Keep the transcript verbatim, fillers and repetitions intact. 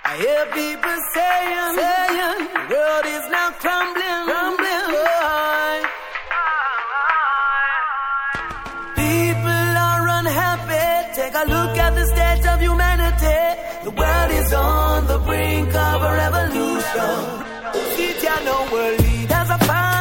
I hear people saying, saying the world is now crumbling, crumbling. Boy. People are unhappy. Take a look at the state of humanity. The world is on the brink of a revolution. See, ya know, world leaders are fine.